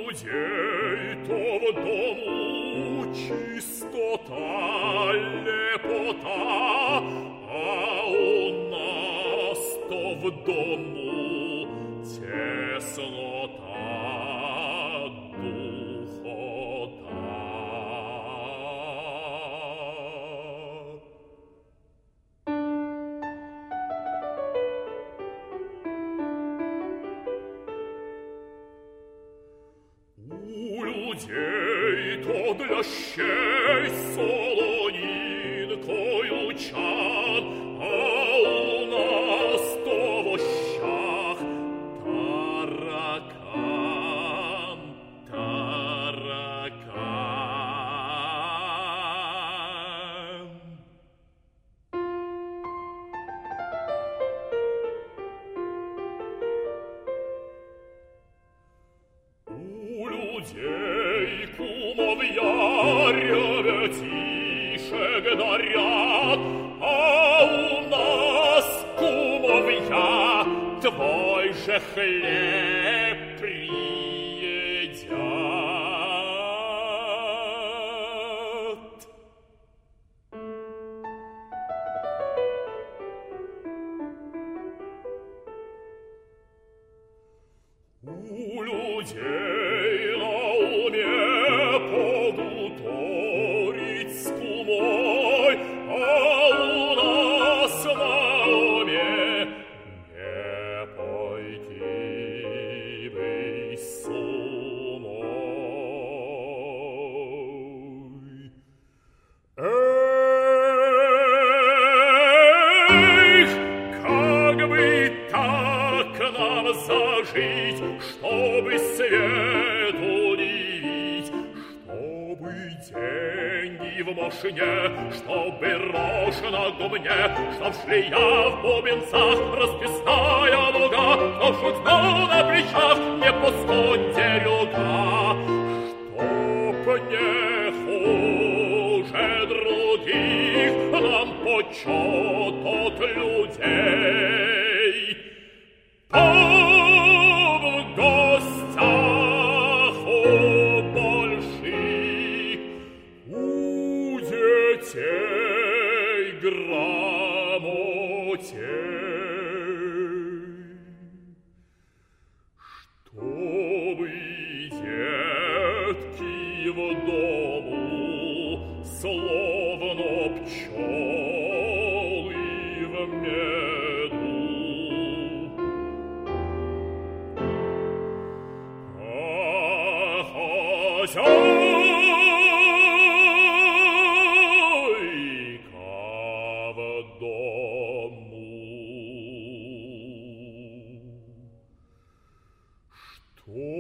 людей то в дому чистота, лепота, а у нас то в дому теснота, духота. У людей то для щей солонинкою чан, а у нас то в ощах таракан, таракан. У людей кумовья ребятишек дарят, а у нас кумовья твой же хлеб приедят. У людей на уме погуторить с кумой, а у нас на уме не пойти бы с умой. Эх, как бы так нам зажить, чтобы свету не видеть, чтобы деньги в мошне, чтобы рожь на гумне, чтоб шлея в бубенцах, расписная луга, чтоб шутно на плечах, не пустой дерюга, чтоб не хуже других нам почет от людей. Там в гостях у больших, у детей грамотей, чтобы детки в дому словно пчелы в меду. Хозяйка в дому, что